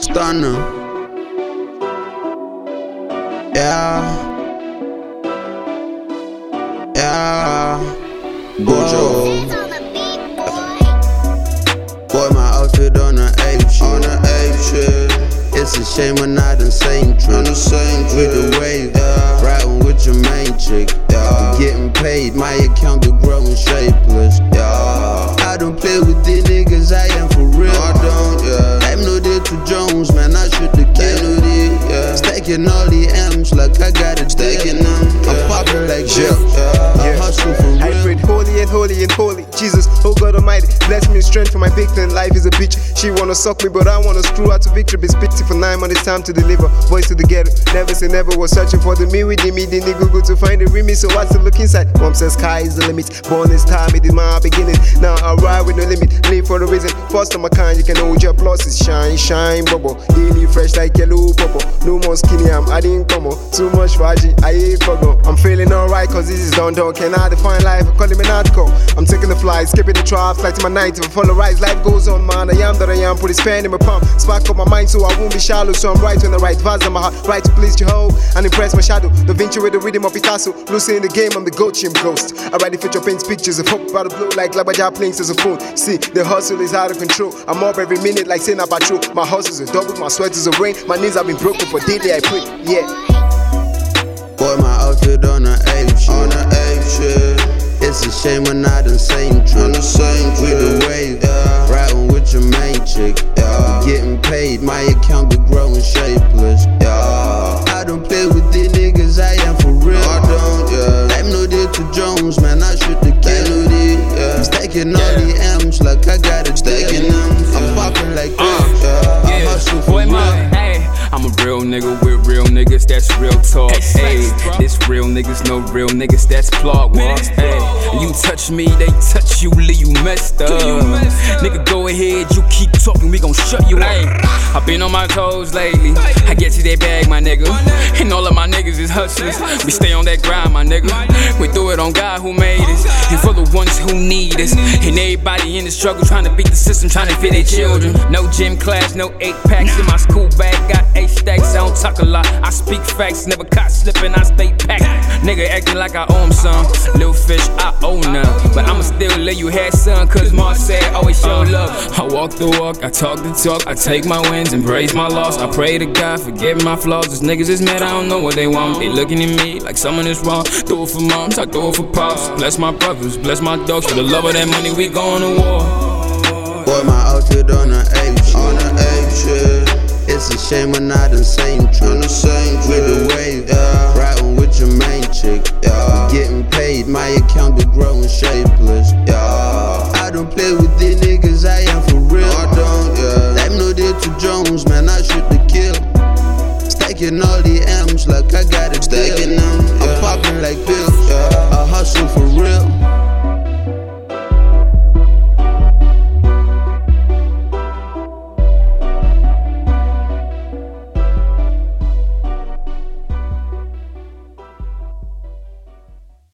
Stunner. Yeah. Bojo. Boy, my outfit on the ape shit. It's a shame we're not the same trip. With the wave, riding with your main chick. Getting paid, my account be growing shapeless. I don't play with these niggas, I am for real. I'm no deal to Jones, man, I should've killed it. Stacking all the M's like I got it stacking them. I'm popping like Jill. I hustle for real. I prayed holy and holy and holy. Jesus, oh God Almighty, bless me with strength for my victim. Life is a bitch. She wanna suck me, but I wanna screw her to victory. Be spitty for 9 months, it's time to deliver. Voice to the ghetto. Never say never, was searching for the me with the nigga good to find the remix. So what's the look inside? Mom says sky is the limit. Born this time, it is my beginning. Now I ride with no limit. Live for the reason. First of my kind, you can hold your pluses. Shine, bubble. Daily fresh like yellow purple. No more skinny, I'm adding combo. Too much Raji, I ain't forgo. I'm feeling alright, cause this is done. Can I define life? I call it an article. I'm taking the flight, skipping the trial, flight to my night. If I follow rise, life goes on, man. I am that I am. Put his pen in my palm. Spark up my mind so I won't be shallow. So I'm right when I write vibes in my heart. Right to please Jehovah and impress my shadow. Da Vinci with the rhythm of Picasso. Lucy in the game, I'm the goat, chim ghost. I write the future paints pictures of hope about the blue like Labaja planes as a phone. See, the hustle is out of control. I'm up every minute like saying a patrol. My hustle's a double, my sweat is a rain. My knees have been broken for daily I pray. Yeah. Boy, my outfit on the ape shit. It's a shame we're not the same trip. With the wave, riding with your main chick. Getting paid, my account be growing shapeless. I don't play with these niggas, I am for real. I'm no deal to Jones, man, I should've killed it. Stacking all the M's like I got it stacking them. I'm popping like this. I hustle for real. I'm a real nigga with real niggas, that's real talk. Hey, this real niggas, no real niggas, that's plot walks. Hey, you touch me, they touch you, leave you messed up. Nigga, go ahead, you keep talking, we gon' shut you up. I've been on my toes lately, I get to that bag, my nigga. And all of my niggas is hustlers, we stay on that grind, my nigga. We do it on God who made us, and for the ones who need us. And everybody in the struggle, trying to beat the system, trying to fit their children. No gym class, no 8-packs in my school bag, got 8 stacks, I don't talk a lot. I speak facts, never caught slipping, I stay packed. Nigga acting like I owe him some. Little fish, I owe none. But I'ma still let you have some, cause Mark said always show love. I walk the walk, I talk the talk, I take my wins and praise my loss. I pray to God, forgive my flaws. These niggas is mad, I don't know what they want. They looking at me like someone is wrong. Do it for moms, I do it for pops. Bless my brothers, bless my dogs. For the love of that money, we going to war. Boy, my outfit on the ape shit. It's a shame we're not the same trip. With the wave, riding with your main chick. Getting paid, my account be growing shapeless. I don't play with these niggas, I am for real. I'm no deal to Jones, man, I should've killed. Stacking all the M's like I got it stacking them. I'm popping like pills. I hustle for real.